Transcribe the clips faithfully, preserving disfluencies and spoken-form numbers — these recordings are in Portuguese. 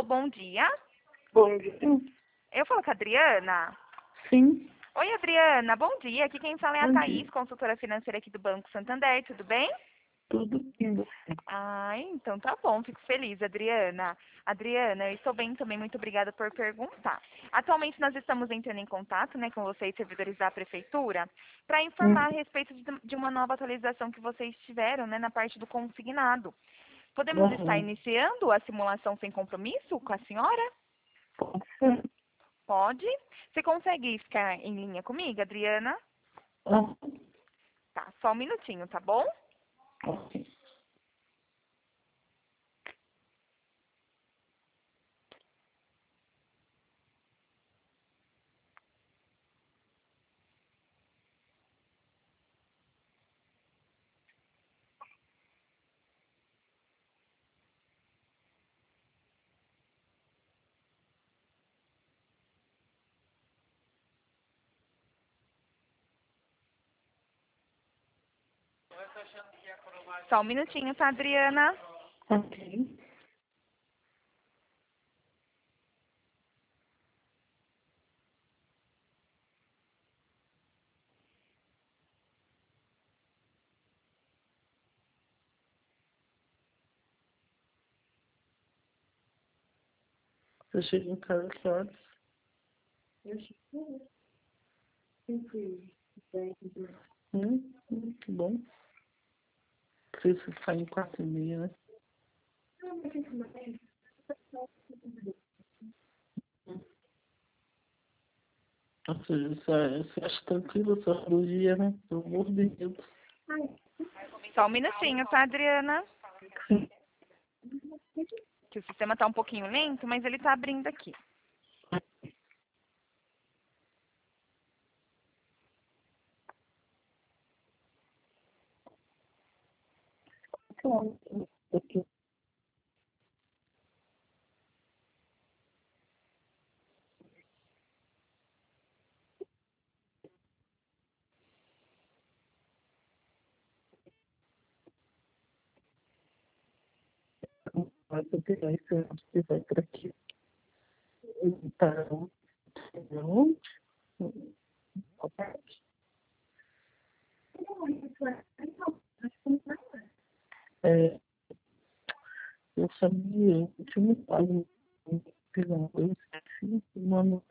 Alô, bom dia. Bom dia. Eu falo com a Adriana. Sim, Oi, Adriana, bom dia. Aqui quem fala é a bom Thaís, dia. consultora financeira aqui do Banco Santander, tudo bem? Tudo bem, você? Ah, então tá bom, fico feliz, Adriana. Adriana, eu estou bem também, muito obrigada por perguntar. Atualmente nós estamos entrando em contato, né, com vocês, servidores da Prefeitura, para Hum, informar a respeito de, de uma nova atualização que vocês tiveram, né, na parte do consignado. Podemos estar aham. iniciando a simulação sem compromisso com a senhora? Pode ser? Pode? Você consegue ficar em linha comigo, Adriana? Ah, Tá, só um minutinho, tá bom? ok. Só um minutinho, tá, Adriana? Ok. Você chega em casa que horas? Eu chego sempre dez. Hum, hum, que bom. Você sai em quatro e meia, né? Ou seja, você, você acha tranquilo a sua cirurgia, né? Pelo amor de Deus. Só um minutinho, tá, Adriana? Sim. Que o sistema tá um pouquinho lento, mas ele tá abrindo aqui. Claro. Ok. Vai ter aí, você vai por aqui. Então, onde? É, eu sabia, eu tinha me pago pegar uma coisa, esqueci, mano.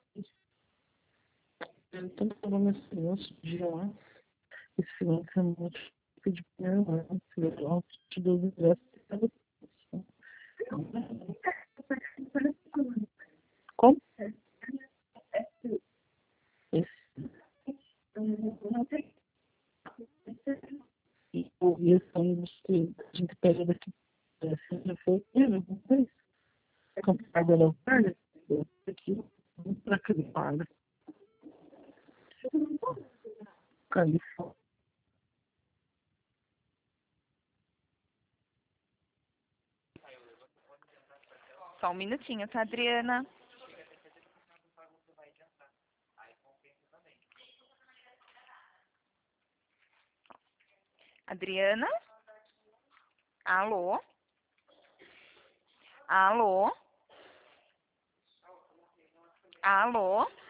Eu tô falando esse negócio de lá, esse final de semana, eu pedi pra minha irmã, se eu te dou o ingresso, como? Esse, e o e esse ônibus que a gente pega daqui, assim, já foi, eu não sei, comprado na Itália, aqui, vamos pra Califórnia, Califórnia. Só um minutinho, tá, Adriana? Adriana? Alô? Alô? Alô?